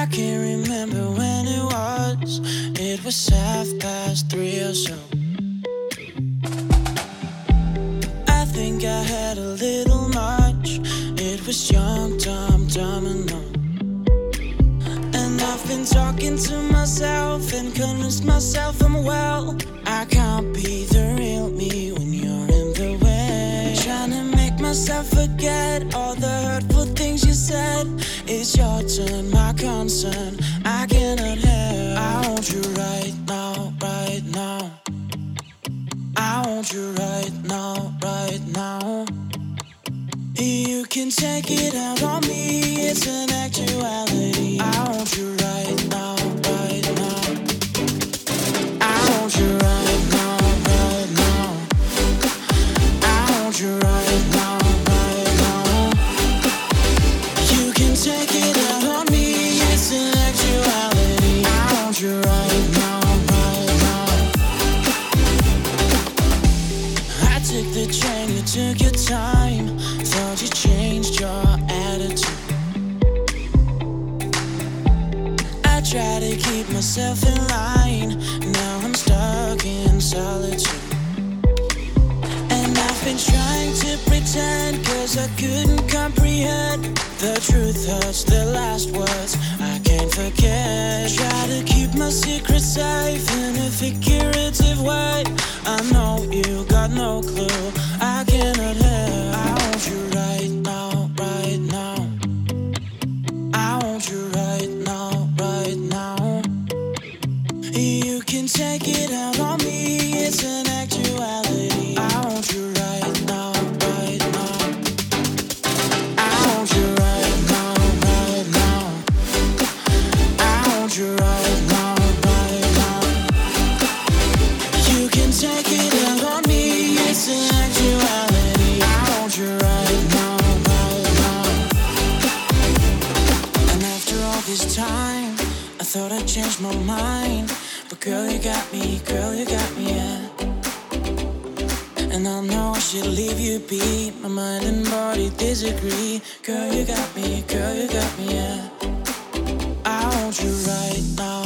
I can't remember when it was. It was 3:30 or so. I think I had a little much. It was young, dumb and numb. And I've been talking to myself and convinced myself I'm well. I can't be the real me when you're in the way. Trying to make myself forget all the hurtful things you said. It's your turn, my concern, I cannot help. I want you right now, right now. I want you right now, right now. You can take it out on me, it's an actuality. I want you right now, right now. I want you right now, right now. I want you right now, right now. You can take it out on me, it's an actuality. I want you right now, right now. I took the train, you took your time. Thought you changed your attitude. I try to keep myself in line. Now I'm stuck in solitude. And I've been trying to pretend, cause I couldn't comprehend. The truth hurts, the last words I can't forget. Try to keep my secret safe in a figurative way. I know you got no clue, I cannot help. I want you right now, right now. I want you right now, right now. You can take it out on me, it's an actuality. I want you right now, right now. I want you right now, right now. I want you right now, right now. You can take it out on me, it's an actuality. I want you right now, right now. And after all this time, I thought I changed my mind. But girl, you got me, yeah. And I know I should leave you be. My mind and body disagree. Girl, you got me, yeah. I want you right now.